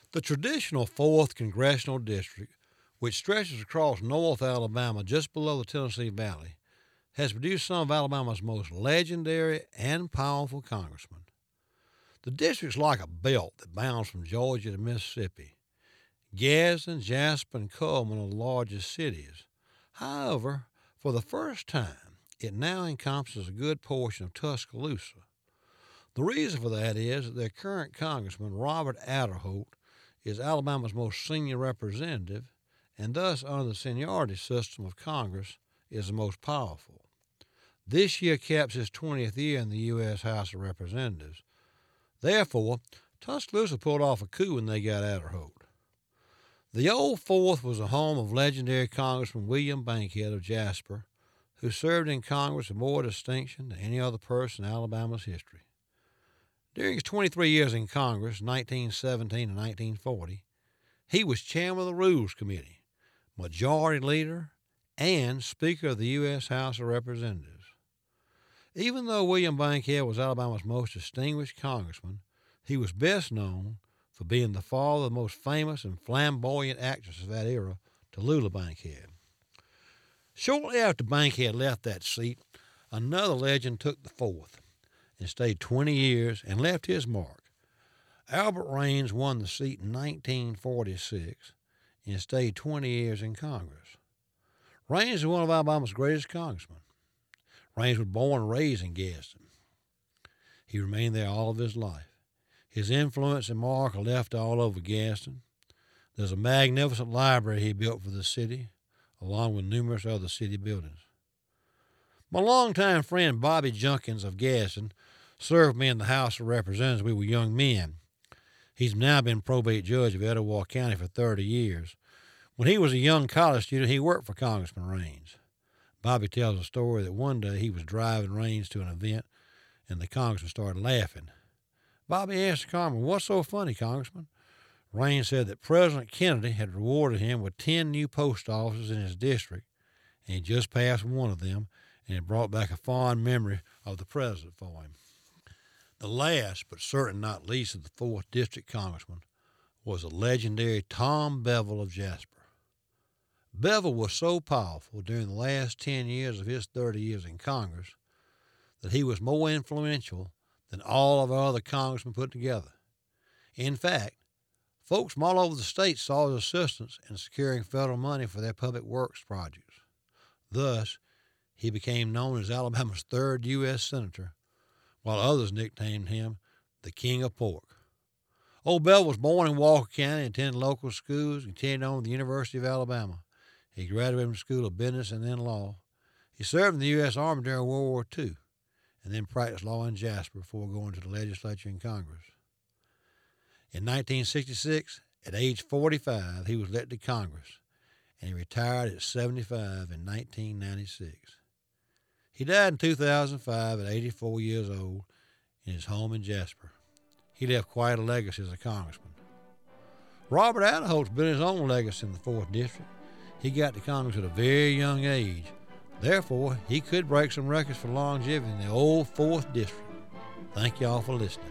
The traditional 4th Congressional District, which stretches across North Alabama just below the Tennessee Valley, has produced some of Alabama's most legendary and powerful congressmen. The district's like a belt that bounds from Georgia to Mississippi. Gadsden, Jasper, and Coleman are the largest cities. However, for the first time, it now encompasses a good portion of Tuscaloosa. The reason for that is that their current congressman, Robert Adderholt, is Alabama's most senior representative, and thus, under the seniority system of Congress, is the most powerful. This year caps his 20th year in the U.S. House of Representatives. Therefore, Tuscaloosa pulled off a coup when they got Adderholt. The Old Fourth was the home of legendary Congressman William Bankhead of Jasper, who served in Congress with more distinction than any other person in Alabama's history. During his 23 years in Congress, 1917 to 1940, he was chairman of the Rules Committee, majority leader, and Speaker of the U.S. House of Representatives. Even though William Bankhead was Alabama's most distinguished congressman, he was best known for being the father of the most famous and flamboyant actress of that era, Tallulah Bankhead. Shortly after Bankhead left that seat, another legend took the fourth and stayed 20 years and left his mark. Albert Raines won the seat in 1946 and stayed 20 years in Congress. Raines is one of Alabama's greatest congressmen. Raines was born and raised in Gadsden. He remained there all of his life. His influence and mark are left all over Gadsden. There's a magnificent library he built for the city, along with numerous other city buildings. My longtime friend Bobby Junkins of Gadsden served me in the House of Representatives. We were young men. He's now been probate judge of Etowah County for 30 years. When he was a young college student, he worked for Congressman Raines. Bobby tells a story that one day he was driving Raines to an event, and the congressman started laughing. Bobby asked the congressman, "What's so funny, Congressman?" Raines said that President Kennedy had rewarded him with 10 new post offices in his district, and he just passed one of them, and it brought back a fond memory of the president for him. The last, but certainly not least, of the 4th District congressman was the legendary Tom Bevel of Jasper. Bevel was so powerful during the last 10 years of his 30 years in Congress that he was more influential than all of our other congressmen put together. In fact, folks from all over the state saw his assistance in securing federal money for their public works projects. Thus, he became known as Alabama's 3rd U.S. Senator, while others nicknamed him the King of Pork. Old Bevel was born in Walker County and attended local schools and continued on at the University of Alabama. He graduated from the School of Business and then Law. He served in the U.S. Army during World War II and then practiced law in Jasper before going to the legislature and Congress. In 1966, at age 45, he was elected to Congress, and he retired at 75 in 1996. He died in 2005 at 84 years old in his home in Jasper. He left quite a legacy as a congressman. Robert Adderholt's built his own legacy in the 4th District. He got to Congress at a very young age. Therefore, he could break some records for longevity in the old 4th District. Thank y'all for listening.